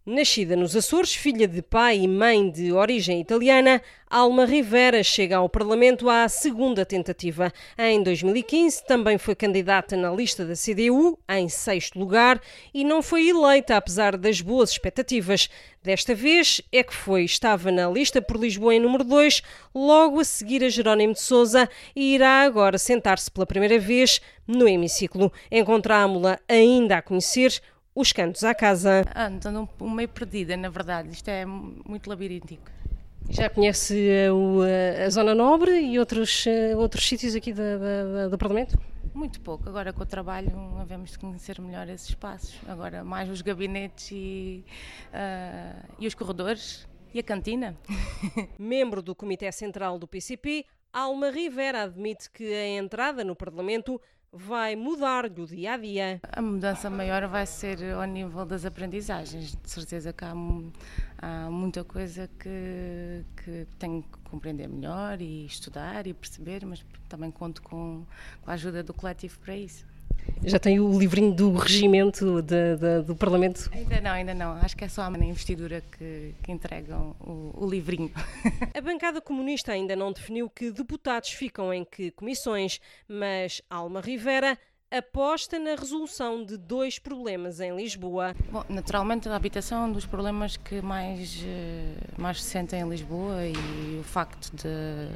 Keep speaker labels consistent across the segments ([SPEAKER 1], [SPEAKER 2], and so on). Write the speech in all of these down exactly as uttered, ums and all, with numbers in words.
[SPEAKER 1] Nascida nos Açores, filha de pai e mãe de origem italiana, Alma Rivera chega ao Parlamento à segunda tentativa. Em dois mil e quinze também foi candidata na lista da C D U, em sexto lugar, e não foi eleita apesar das boas expectativas. Desta vez é que foi, estava na lista por Lisboa em número dois, logo a seguir a Jerónimo de Sousa, e irá agora sentar-se pela primeira vez no hemiciclo. Encontrámo-la ainda a conhecer os cantos à casa.
[SPEAKER 2] Ando um meio perdida, na verdade. Isto é muito labiríntico.
[SPEAKER 1] Já conhece uh, a Zona Nobre e outros, uh, outros sítios aqui da, da, do Parlamento?
[SPEAKER 2] Muito pouco. Agora com o trabalho havemos de conhecer melhor esses espaços. Agora mais os gabinetes e, uh, e os corredores e a cantina.
[SPEAKER 1] Membro do Comitê Central do P C P, Alma Rivera admite que a entrada no Parlamento vai mudar-lhe o dia-a-dia.
[SPEAKER 2] A mudança maior vai ser ao nível das aprendizagens. De certeza que há, há muita coisa que, que tenho que compreender melhor e estudar e perceber, mas também conto com, com a ajuda do coletivo para isso.
[SPEAKER 1] Já tem o livrinho do regimento de, de, do Parlamento?
[SPEAKER 2] Ainda não, ainda não. Acho que é só na investidura que, que entregam o, o livrinho.
[SPEAKER 1] A bancada comunista ainda não definiu que deputados ficam em que comissões, mas Alma Rivera aposta na resolução de dois problemas em Lisboa.
[SPEAKER 2] Bom, naturalmente a habitação é um dos problemas que mais, mais se sentem em Lisboa e o facto de...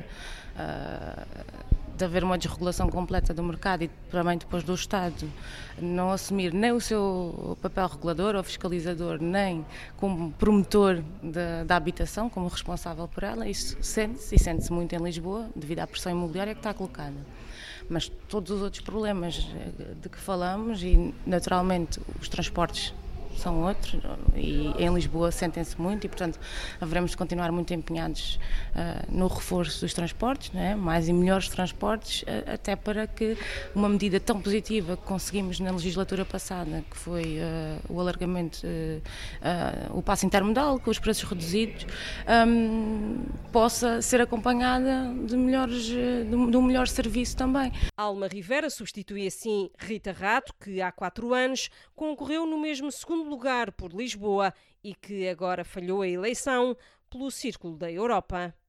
[SPEAKER 2] Uh, de haver uma desregulação completa do mercado e também depois do Estado não assumir nem o seu papel regulador ou fiscalizador, nem como promotor de, da habitação, como responsável por ela, isso sente-se e sente-se muito em Lisboa, devido à pressão imobiliária que está colocada. Mas todos os outros problemas de que falamos e, naturalmente, os transportes são outros e em Lisboa sentem-se muito e, portanto, haveremos de continuar muito empenhados uh, no reforço dos transportes, não é? Mais e melhores transportes, uh, até para que uma medida tão positiva que conseguimos na legislatura passada, que foi uh, o alargamento, uh, uh, o passe intermodal, com os preços reduzidos, um, possa ser acompanhada de, melhores, de, de um melhor serviço também.
[SPEAKER 1] Alma Rivera substitui assim Rita Rato, que há quatro anos concorreu no mesmo segundo lugar por Lisboa e que agora falhou a eleição pelo Círculo da Europa.